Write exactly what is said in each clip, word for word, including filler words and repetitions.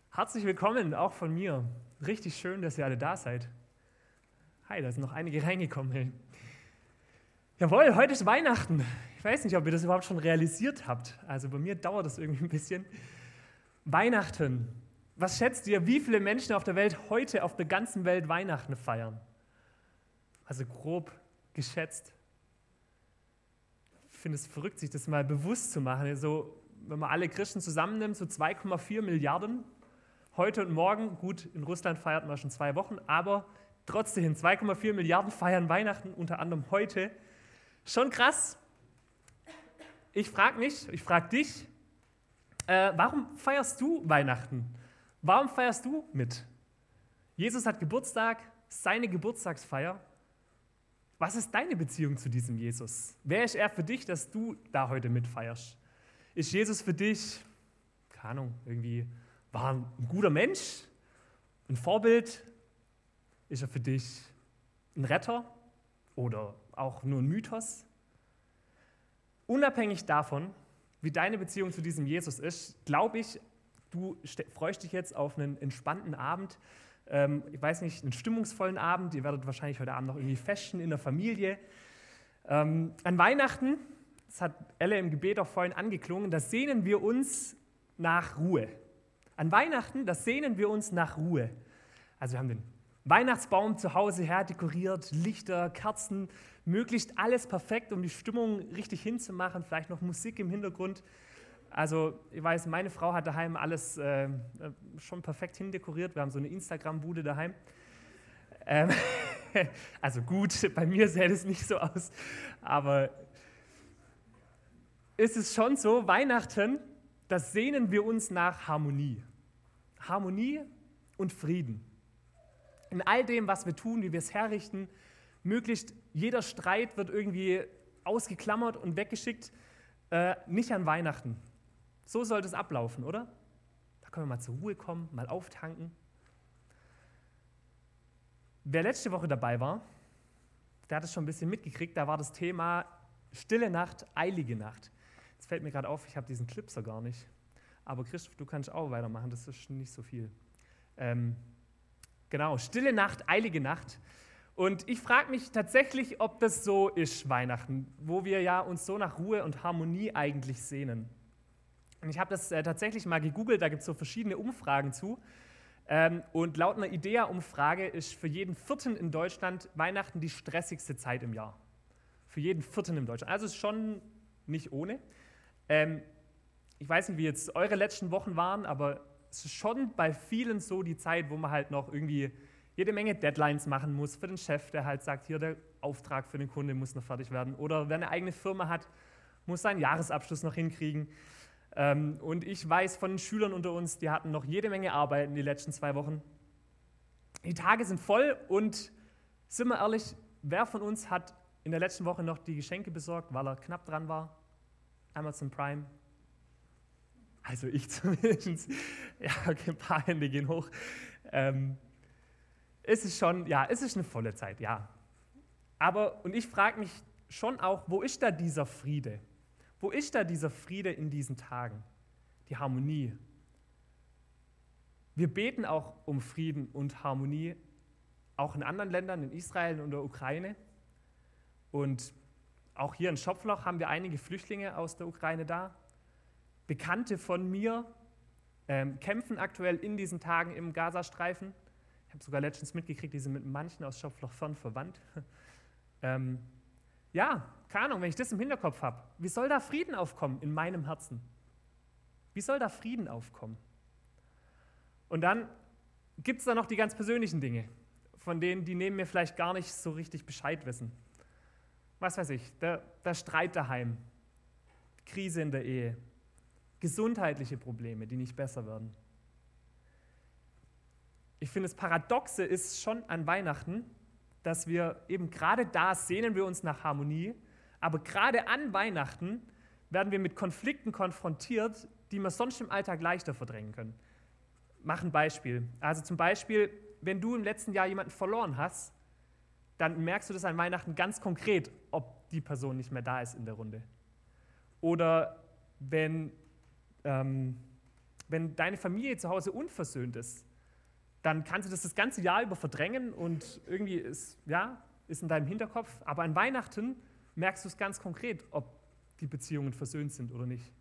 Herzlich willkommen, auch von mir. Richtig schön, dass ihr alle da seid. Hi, da sind noch einige reingekommen. Hey. Jawohl, heute ist Weihnachten. Ich weiß nicht, ob ihr das überhaupt schon realisiert habt. Also bei mir dauert das irgendwie ein bisschen. Weihnachten. Was schätzt ihr, wie viele Menschen auf der Welt heute auf der ganzen Welt Weihnachten feiern? Also grob geschätzt. Ich finde es verrückt, sich das mal bewusst zu machen. So, wenn man alle Christen zusammennimmt, so zwei Komma vier Milliarden. Heute und morgen, gut, in Russland feiert man schon zwei Wochen, aber trotzdem zwei Komma vier Milliarden feiern Weihnachten, unter anderem heute. Schon krass. Ich frage mich, ich frage dich, äh, warum feierst du Weihnachten? Warum feierst du mit? Jesus hat Geburtstag, seine Geburtstagsfeier. Was ist deine Beziehung zu diesem Jesus? Wer ist er für dich, dass du da heute mitfeierst? Ist Jesus für dich, keine Ahnung, irgendwie, war ein guter Mensch, ein Vorbild? Ist er für dich ein Retter oder auch nur ein Mythos? Unabhängig davon, wie deine Beziehung zu diesem Jesus ist, glaube ich, du freust dich jetzt auf einen entspannten Abend, ähm, ich weiß nicht, einen stimmungsvollen Abend, ihr werdet wahrscheinlich heute Abend noch irgendwie festen in der Familie. Ähm, an Weihnachten, das hat Elle im Gebet auch vorhin angeklungen, da sehnen wir uns nach Ruhe. An Weihnachten, da sehnen wir uns nach Ruhe. Also wir haben den Weihnachtsbaum zu Hause her dekoriert, Lichter, Kerzen, möglichst alles perfekt, um die Stimmung richtig hinzumachen, vielleicht noch Musik im Hintergrund. Also ich weiß, meine Frau hat daheim alles äh, schon perfekt hindekoriert. Wir haben so eine Instagram-Bude daheim. Ähm, also gut, bei mir sähe das nicht so aus, aber ist es schon so, Weihnachten, da sehnen wir uns nach Harmonie. Harmonie und Frieden. In all dem, was wir tun, wie wir es herrichten, möglichst jeder Streit wird irgendwie ausgeklammert und weggeschickt, äh, nicht an Weihnachten. So sollte es ablaufen, oder? Da können wir mal zur Ruhe kommen, mal auftanken. Wer letzte Woche dabei war, der hat es schon ein bisschen mitgekriegt, da war das Thema Stille Nacht, eilige Nacht. Jetzt fällt mir gerade auf, ich habe diesen Clipser gar nicht. Aber Christoph, du kannst auch weitermachen, das ist nicht so viel. Ähm, genau, Stille Nacht, eilige Nacht. Und ich frage mich tatsächlich, ob das so ist, Weihnachten, wo wir ja uns so nach Ruhe und Harmonie eigentlich sehnen. Und ich habe das äh, tatsächlich mal gegoogelt, da gibt es so verschiedene Umfragen zu. Ähm, und laut einer IDEA-Umfrage ist für jeden Vierten in Deutschland Weihnachten die stressigste Zeit im Jahr. Für jeden Vierten in Deutschland. Also ist schon nicht ohne. Ähm, ich weiß nicht, wie jetzt eure letzten Wochen waren, aber es ist schon bei vielen so die Zeit, wo man halt noch irgendwie jede Menge Deadlines machen muss für den Chef, der halt sagt, hier der Auftrag für den Kunde muss noch fertig werden. Oder wer eine eigene Firma hat, muss seinen Jahresabschluss noch hinkriegen. Ähm, und ich weiß von den Schülern unter uns, die hatten noch jede Menge Arbeit in den letzten zwei Wochen. Die Tage sind voll und sind wir ehrlich, wer von uns hat in der letzten Woche noch die Geschenke besorgt, weil er knapp dran war? Amazon Prime. Also ich zumindest. Ja, okay, ein paar Hände gehen hoch. Ähm, es ist schon, ja, es ist eine volle Zeit, ja. Aber, und ich frage mich schon auch, wo ist da dieser Friede? Wo ist da dieser Friede in diesen Tagen? Die Harmonie. Wir beten auch um Frieden und Harmonie, auch in anderen Ländern, in Israel und der Ukraine. Und auch hier in Schopfloch haben wir einige Flüchtlinge aus der Ukraine da. Bekannte von mir ähm, kämpfen aktuell in diesen Tagen im Gazastreifen. Ich habe sogar letztens mitgekriegt, die sind mit manchen aus Schopfloch fern verwandt. ähm, ja, keine Ahnung, wenn ich das im Hinterkopf habe, wie soll da Frieden aufkommen in meinem Herzen? Wie soll da Frieden aufkommen? Und dann gibt es da noch die ganz persönlichen Dinge, von denen die neben mir vielleicht gar nicht so richtig Bescheid wissen. Was weiß ich, der, der Streit daheim, Krise in der Ehe, gesundheitliche Probleme, die nicht besser werden. Ich finde, das Paradoxe ist schon an Weihnachten, dass wir eben gerade da sehnen wir uns nach Harmonie, aber gerade an Weihnachten werden wir mit Konflikten konfrontiert, die wir sonst im Alltag leichter verdrängen können. Mach ein Beispiel. Also zum Beispiel, wenn du im letzten Jahr jemanden verloren hast, dann merkst du das an Weihnachten ganz konkret, ob die Person nicht mehr da ist in der Runde. Oder wenn ähm, wenn deine Familie zu Hause unversöhnt ist, dann kannst du das das ganze Jahr über verdrängen und irgendwie ist, ja, ist in deinem Hinterkopf. Aber an Weihnachten merkst du es ganz konkret, ob die Beziehungen versöhnt sind oder nicht.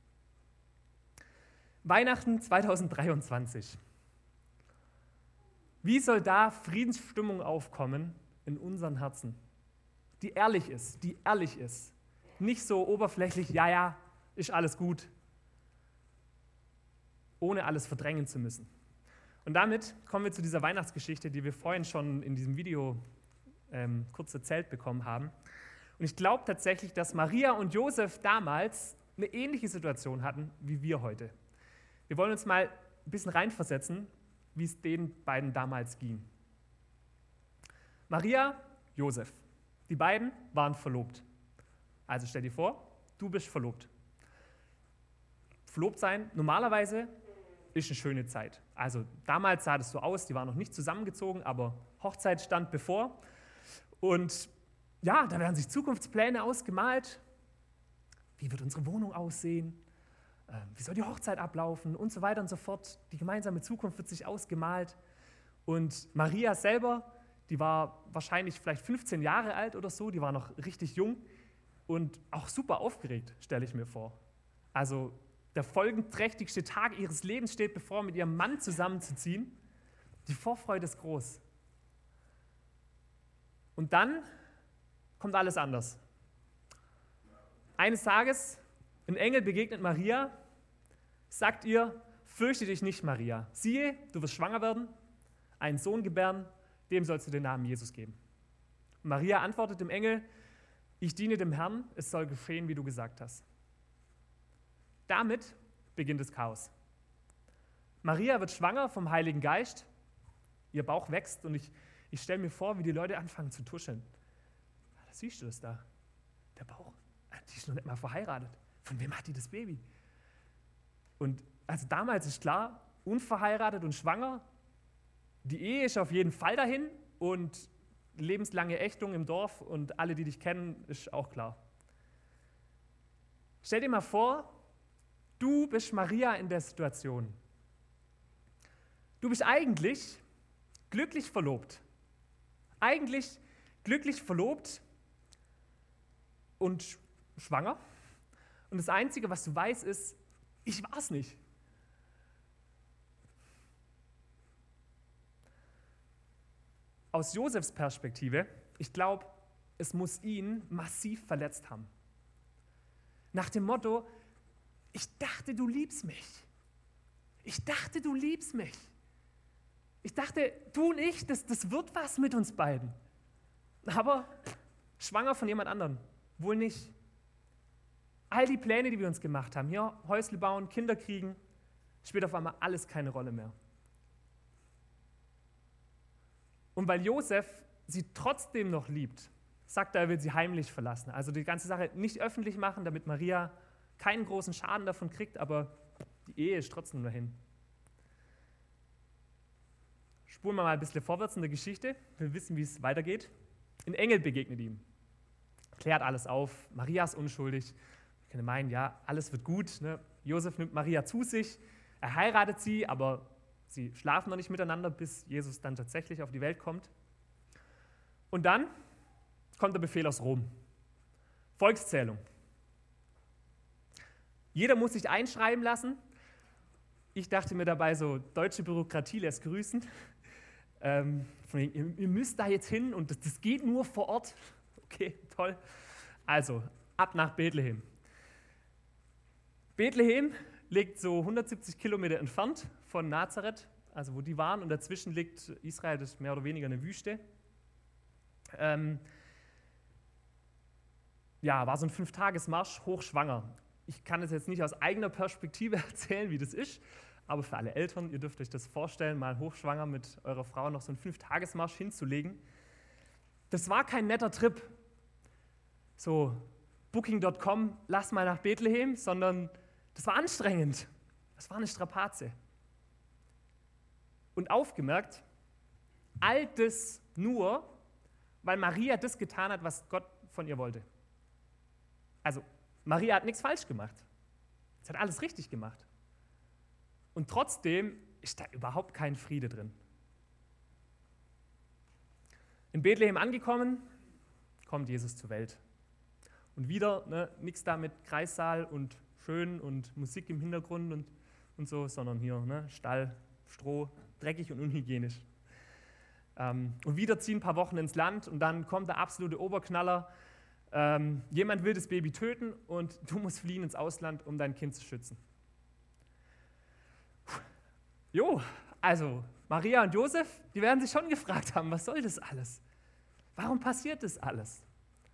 Weihnachten zweitausenddreiundzwanzig. Wie soll da Friedensstimmung aufkommen in unseren Herzen, die ehrlich ist, die ehrlich ist, nicht so oberflächlich, ja, ja, ist alles gut, ohne alles verdrängen zu müssen. Und damit kommen wir zu dieser Weihnachtsgeschichte, die wir vorhin schon in diesem Video ähm, kurz erzählt bekommen haben. Und ich glaube tatsächlich, dass Maria und Josef damals eine ähnliche Situation hatten wie wir heute. Wir wollen uns mal ein bisschen reinversetzen, wie es den beiden damals ging. Maria, Josef, die beiden waren verlobt. Also stell dir vor, du bist verlobt. Verlobt sein, normalerweise ist eine schöne Zeit. Also damals sah das so aus, die waren noch nicht zusammengezogen, aber Hochzeit stand bevor. Und ja, da werden sich Zukunftspläne ausgemalt. Wie wird unsere Wohnung aussehen? Wie soll die Hochzeit ablaufen? Und so weiter und so fort. Die gemeinsame Zukunft wird sich ausgemalt. Und Maria selber, die war wahrscheinlich vielleicht fünfzehn Jahre alt oder so, die war noch richtig jung und auch super aufgeregt, stelle ich mir vor. Also der folgenträchtigste Tag ihres Lebens steht bevor, mit ihrem Mann zusammenzuziehen. Die Vorfreude ist groß. Und dann kommt alles anders. Eines Tages, ein Engel begegnet Maria, sagt ihr, fürchte dich nicht, Maria. Siehe, du wirst schwanger werden, einen Sohn gebären, dem sollst du den Namen Jesus geben. Und Maria antwortet dem Engel, ich diene dem Herrn, es soll geschehen, wie du gesagt hast. Damit beginnt das Chaos. Maria wird schwanger vom Heiligen Geist, ihr Bauch wächst und ich, ich stelle mir vor, wie die Leute anfangen zu tuscheln. Da siehst du das da, der Bauch, die ist noch nicht mal verheiratet. Von wem hat die das Baby? Und also damals ist klar, unverheiratet und schwanger, die Ehe ist auf jeden Fall dahin und lebenslange Ächtung im Dorf und alle, die dich kennen, ist auch klar. Stell dir mal vor, du bist Maria in der Situation. Du bist eigentlich glücklich verlobt. Eigentlich glücklich verlobt und schwanger. Und das Einzige, was du weißt, ist, ich war es nicht. Aus Josefs Perspektive, ich glaube, es muss ihn massiv verletzt haben. Nach dem Motto, ich dachte, du liebst mich. Ich dachte, du liebst mich. Ich dachte, du und ich, das, das wird was mit uns beiden. Aber schwanger von jemand anderem, wohl nicht. All die Pläne, die wir uns gemacht haben, hier Häusle bauen, Kinder kriegen, spielt auf einmal alles keine Rolle mehr. Und weil Josef sie trotzdem noch liebt, sagt er, er will sie heimlich verlassen. Also die ganze Sache nicht öffentlich machen, damit Maria keinen großen Schaden davon kriegt, aber die Ehe ist trotzdem dahin. Spulen wir mal ein bisschen vorwärts in der Geschichte. Wir wissen, wie es weitergeht. Ein Engel begegnet ihm, klärt alles auf. Maria ist unschuldig. Wir können meinen, ja, alles wird gut. Ne? Josef nimmt Maria zu sich, er heiratet sie, aber sie schlafen noch nicht miteinander, bis Jesus dann tatsächlich auf die Welt kommt. Und dann kommt der Befehl aus Rom. Volkszählung. Jeder muss sich einschreiben lassen. Ich dachte mir dabei so, deutsche Bürokratie lässt grüßen. Ähm, von wegen, ihr, ihr müsst da jetzt hin und das, das geht nur vor Ort. Okay, toll. Also, ab nach Bethlehem. Bethlehem liegt so hundertsiebzig Kilometer entfernt von Nazareth, also wo die waren, und dazwischen liegt Israel, das ist mehr oder weniger eine Wüste. Ähm, ja, war so ein Fünf-Tages-Marsch, hochschwanger. Ich kann es jetzt nicht aus eigener Perspektive erzählen, wie das ist, aber für alle Eltern, ihr dürft euch das vorstellen, mal hochschwanger mit eurer Frau noch so einen Fünf-Tages-Marsch hinzulegen. Das war kein netter Trip, so Booking Punkt com, lass mal nach Bethlehem, sondern das war anstrengend. Das war eine Strapaze. Und aufgemerkt, all das nur, weil Maria das getan hat, was Gott von ihr wollte. Also, Maria hat nichts falsch gemacht. Sie hat alles richtig gemacht. Und trotzdem ist da überhaupt kein Friede drin. In Bethlehem angekommen, kommt Jesus zur Welt. Und wieder ne, nichts da mit Kreissaal und schön und Musik im Hintergrund und, und so, sondern hier ne, Stall, Stroh, dreckig und unhygienisch. Ähm, und wieder ziehen ein paar Wochen ins Land und dann kommt der absolute Oberknaller. Ähm, jemand will das Baby töten und du musst fliehen ins Ausland, um dein Kind zu schützen. Jo, also Maria und Josef, die werden sich schon gefragt haben, was soll das alles? Warum passiert das alles?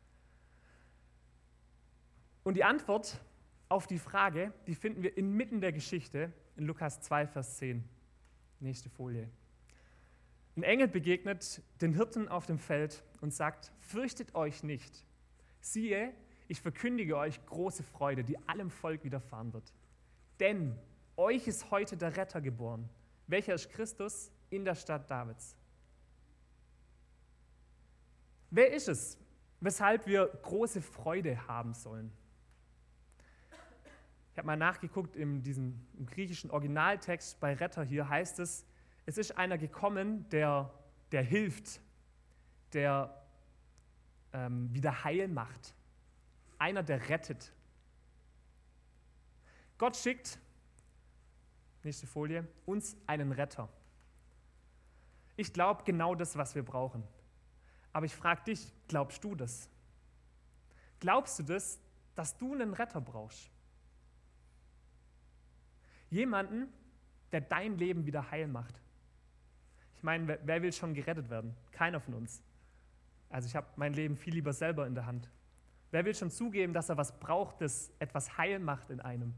Und die Antwort auf die Frage, die finden wir inmitten der Geschichte in Lukas zwei, Vers zehn. Nächste Folie. Ein Engel begegnet den Hirten auf dem Feld und sagt, fürchtet euch nicht. Siehe, ich verkündige euch große Freude, die allem Volk widerfahren wird. Denn euch ist heute der Retter geboren, welcher ist Christus in der Stadt Davids. Wer ist es, weshalb wir große Freude haben sollen? Ich habe mal nachgeguckt, in diesem im griechischen Originaltext bei Retter hier heißt es, es ist einer gekommen, der, der hilft, der ähm, wieder heil macht. Einer, der rettet. Gott schickt, nächste Folie, uns einen Retter. Ich glaube genau das, was wir brauchen. Aber ich frage dich, glaubst du das? Glaubst du das, dass du einen Retter brauchst? Jemanden, der dein Leben wieder heil macht. Ich meine, wer, wer will schon gerettet werden? Keiner von uns. Also ich habe mein Leben viel lieber selber in der Hand. Wer will schon zugeben, dass er was braucht, das etwas heil macht in einem?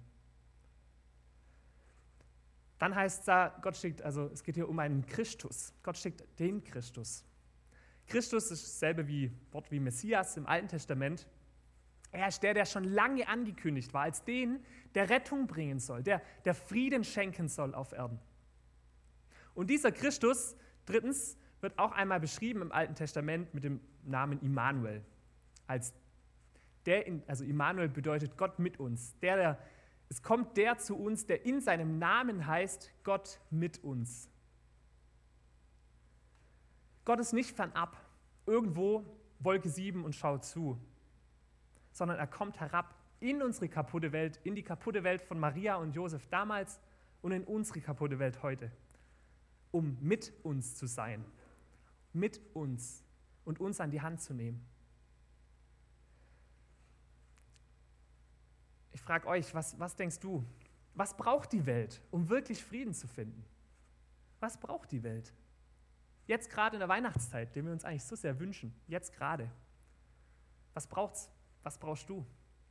Dann heißt es da, Gott schickt, also es geht hier um einen Christus. Gott schickt den Christus. Christus ist dasselbe wie, Wort wie Messias im Alten Testament. Er ist der, der schon lange angekündigt war, als den, der Rettung bringen soll, der, der Frieden schenken soll auf Erden. Und dieser Christus, drittens, wird auch einmal beschrieben im Alten Testament mit dem Namen Immanuel. Als der, in, also Immanuel bedeutet Gott mit uns. Der, der, es kommt der zu uns, der in seinem Namen heißt, Gott mit uns. Gott ist nicht fernab, irgendwo Wolke sieben und schaut zu, sondern er kommt herab in unsere kaputte Welt, in die kaputte Welt von Maria und Josef damals und in unsere kaputte Welt heute, um mit uns zu sein, mit uns und uns an die Hand zu nehmen. Ich frage euch, was, was denkst du? Was braucht die Welt, um wirklich Frieden zu finden? Was braucht die Welt? Jetzt gerade in der Weihnachtszeit, den wir uns eigentlich so sehr wünschen, jetzt gerade. Was braucht's? Was brauchst du?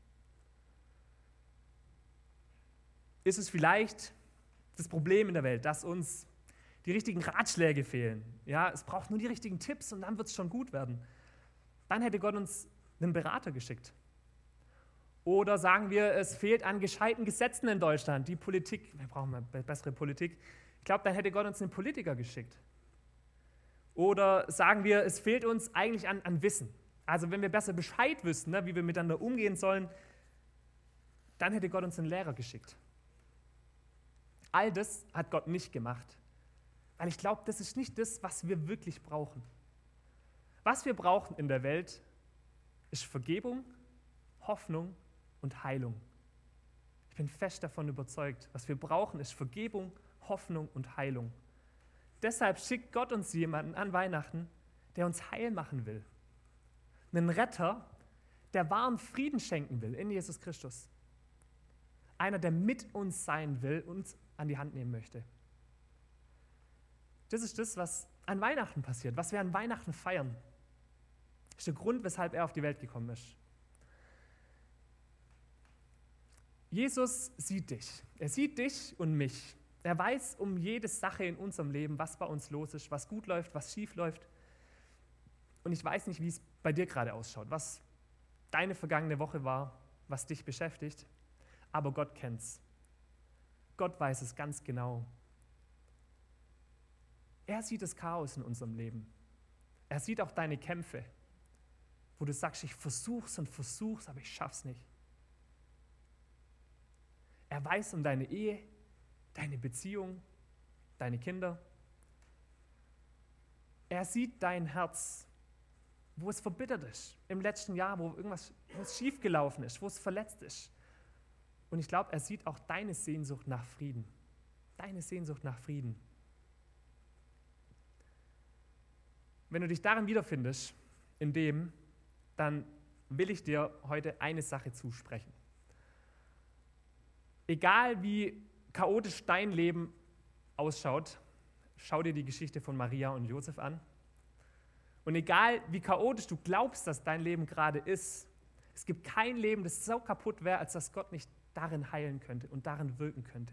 Ist es vielleicht das Problem in der Welt, dass uns die richtigen Ratschläge fehlen? Ja, es braucht nur die richtigen Tipps und dann wird es schon gut werden. Dann hätte Gott uns einen Berater geschickt. Oder sagen wir, es fehlt an gescheiten Gesetzen in Deutschland. Die Politik, wir brauchen mal bessere Politik. Ich glaube, dann hätte Gott uns einen Politiker geschickt. Oder sagen wir, es fehlt uns eigentlich an, an Wissen. Also wenn wir besser Bescheid wüssten, ne, wie wir miteinander umgehen sollen, dann hätte Gott uns einen Lehrer geschickt. All das hat Gott nicht gemacht. Weil ich glaube, das ist nicht das, was wir wirklich brauchen. Was wir brauchen in der Welt, ist Vergebung, Hoffnung und Heilung. Ich bin fest davon überzeugt, was wir brauchen, ist Vergebung, Hoffnung und Heilung. Deshalb schickt Gott uns jemanden an Weihnachten, der uns heil machen will. Einen Retter, der wahren Frieden schenken will in Jesus Christus. Einer, der mit uns sein will und uns an die Hand nehmen möchte. Das ist das, was an Weihnachten passiert, was wir an Weihnachten feiern. Das ist der Grund, weshalb er auf die Welt gekommen ist. Jesus sieht dich. Er sieht dich und mich. Er weiß um jede Sache in unserem Leben, was bei uns los ist, was gut läuft, was schief läuft. Und ich weiß nicht, wie es bei dir gerade ausschaut, was deine vergangene Woche war, was dich beschäftigt. Aber Gott kennt's. Gott weiß es ganz genau. Er sieht das Chaos in unserem Leben. Er sieht auch deine Kämpfe, wo du sagst, ich versuch's und versuch's, aber ich schaff's nicht. Er weiß um deine Ehe, deine Beziehung, deine Kinder. Er sieht dein Herz, wo es verbittert ist, im letzten Jahr, wo irgendwas wo es schiefgelaufen ist, wo es verletzt ist. Und ich glaube, er sieht auch deine Sehnsucht nach Frieden. Deine Sehnsucht nach Frieden. Wenn du dich darin wiederfindest, in dem, dann will ich dir heute eine Sache zusprechen. Egal wie chaotisch dein Leben ausschaut, schau dir die Geschichte von Maria und Josef an. Und egal wie chaotisch du glaubst, dass dein Leben gerade ist, es gibt kein Leben, das so kaputt wäre, als dass Gott nicht darin heilen könnte und darin wirken könnte.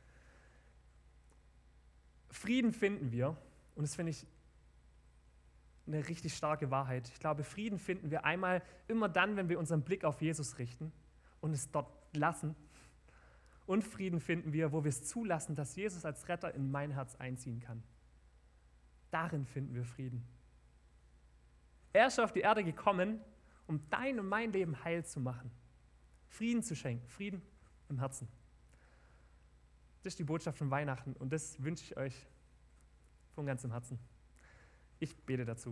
Frieden finden wir, und das finde ich eine richtig starke Wahrheit. Ich glaube, Frieden finden wir einmal immer dann, wenn wir unseren Blick auf Jesus richten und es dort lassen. Und Frieden finden wir, wo wir es zulassen, dass Jesus als Retter in mein Herz einziehen kann. Darin finden wir Frieden. Er ist auf die Erde gekommen, um dein und mein Leben heil zu machen. Frieden zu schenken, Frieden im Herzen. Das ist die Botschaft von Weihnachten und das wünsche ich euch von ganzem Herzen. Ich bete dazu.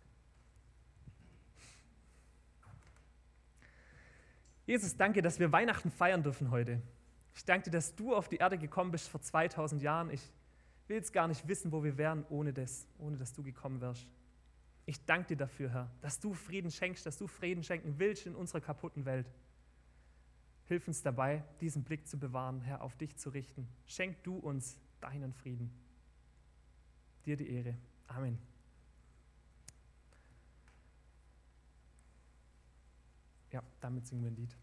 Jesus, danke, dass wir Weihnachten feiern dürfen heute. Ich danke dir, dass du auf die Erde gekommen bist vor zweitausend Jahren. Ich will jetzt gar nicht wissen, wo wir wären ohne das, ohne dass du gekommen wärst. Ich danke dir dafür, Herr, dass du Frieden schenkst, dass du Frieden schenken willst in unserer kaputten Welt. Hilf uns dabei, diesen Blick zu bewahren, Herr, auf dich zu richten. Schenk du uns deinen Frieden. Dir die Ehre. Amen. Ja, damit singen wir ein Lied.